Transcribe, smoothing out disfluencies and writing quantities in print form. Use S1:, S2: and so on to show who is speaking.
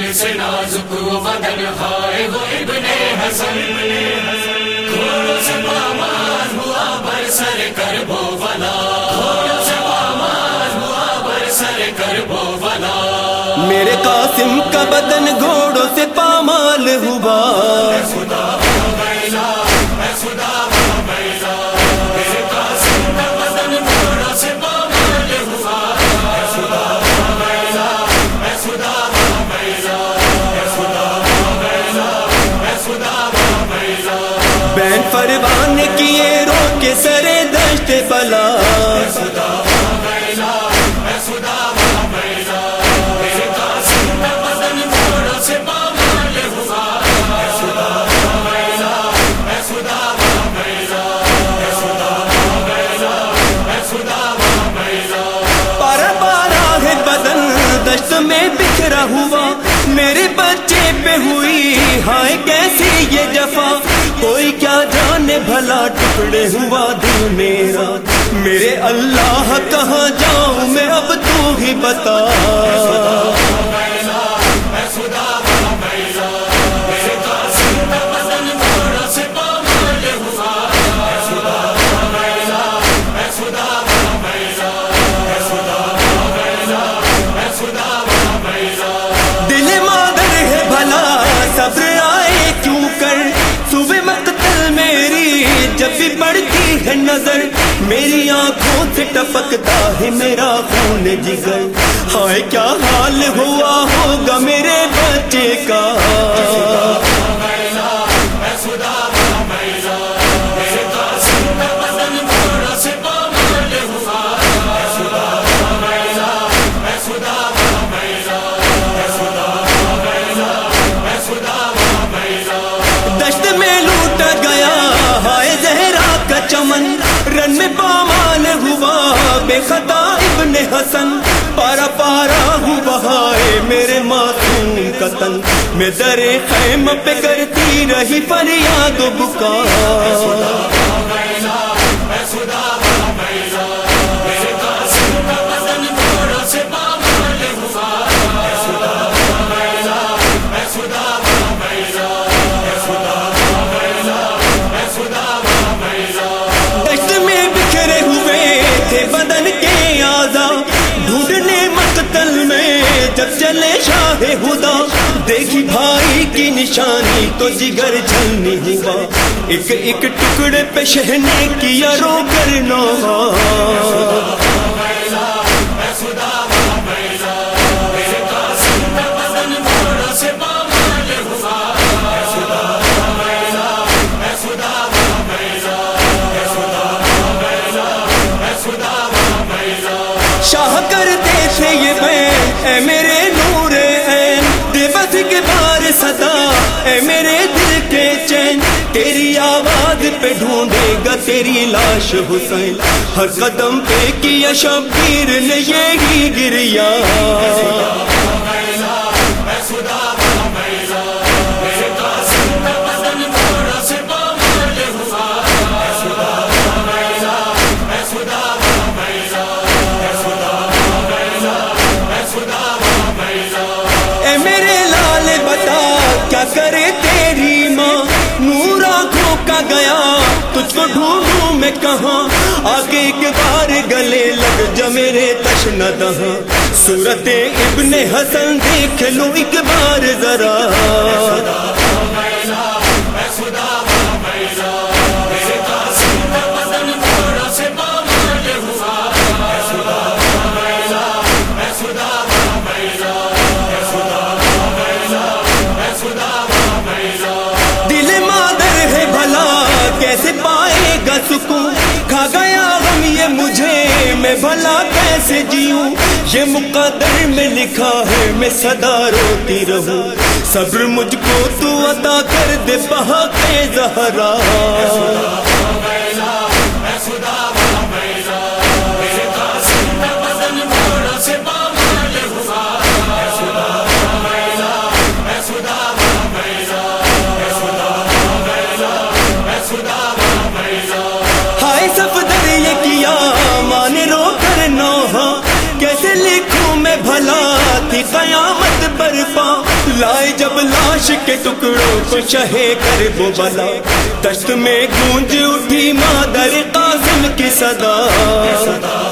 S1: سے نازک وہ بدن ہائے وہ ابن حسن، گھوڑوں سے پامال ہوا برسر کرب و بلا، گھوڑوں سے پامال ہوا برسر کرب و بلا۔
S2: میرے قاسم کا بدن گھوڑوں سے پامال ہوا،
S1: خدا بیلا اے خدا بیلا، میرے قاسم کا بدن گھوڑوں سے پامال ہوا، اے خدا بیلا اے خدا بیلا، اے خدا بیلا اے خدا بیلا۔
S2: بین پروان کیے رو کے سرے دشت بلا،
S1: خدا بیلا اے خدا بیلا، میرے قاسم کا بدن گھوڑوں سے پامال ہوا، اے خدا بیلا اے خدا بیلا، اے خدا بیلا اے خدا بیلا۔
S2: پارا پارا ہے بدن دشت میں بکھرا ہوا، میرے بچے پہ ہوئی ہائے کیسی یہ جفا، کوئی کیا جانے بھلا ٹکڑے ہوا دل میرا، میرے اللہ کہاں جاؤں میں اب تو ہی بتا۔ دل مادر ہے بھلا صبر آئے کیوں کر، صبح مقتل میری جب بھی پڑتی ہے نظر، میری آنکھوں سے ٹپکتا ہے میرا خون جگر، ہائے کیا حال ہوا ہوگا میرے بچے کا۔ دشت میں لوٹا گیا ہائے زہرا کا چمن، رن میں پامال ہوا بے خطا ابن حسن، پارا پارا ہوا ہائے میرے معصوم کا تن، میں در خیمہ پہ کرتی رہی فریاد و بکا۔ دشت میں بکھرے ہوئے تھے بدن کے اعضا، ڈھونڈنے مقتل میں جب چلے شاہ خدا، دیکھی بھائی کی نشانی تو جگر جلنے ہوا، ایک ایک ٹکڑے پہ شہنے کیا رو کرنا۔ شاہ کرتے تھے یہ بین اے میرے نور عین، دے بس کے بار صدا اے میرے دل کے چین، تیری آواز پہ ڈھونڈے گا تیری لاش حسین، ہر قدم پہ کیا شبیر نے یہی گریا۔ اے میرے لال بتا کیا کرے تیری ماں، نور آنکھوں کا گیا تجھ کو ڈھونڈوں میں کہاں، آگے ایک بار گلے لگ جا میرے تشنہ دہاں، صورت ابن حسن دیکھ لو ایک بار ذرا۔ دل مادر ہے بھلا کیسے پائے گا سکون، کھا گیا غم یہ مجھے میں بھلا کیسے جیوں، یہ مقدر میں لکھا ہے میں سدا روتی رہوں، صبر مجھ کو تو عطا کر دے بحق زہرا۔ ہائے صفدر یہ کیا مان رو کر نوحہ، کیسے لکھوں میں بھلا تھی قیامت برپا، لائے جب لاش کے ٹکڑوں کو شہے کر وہ بلا، دشت میں گونج اٹھی مادر قاسم کی صدا۔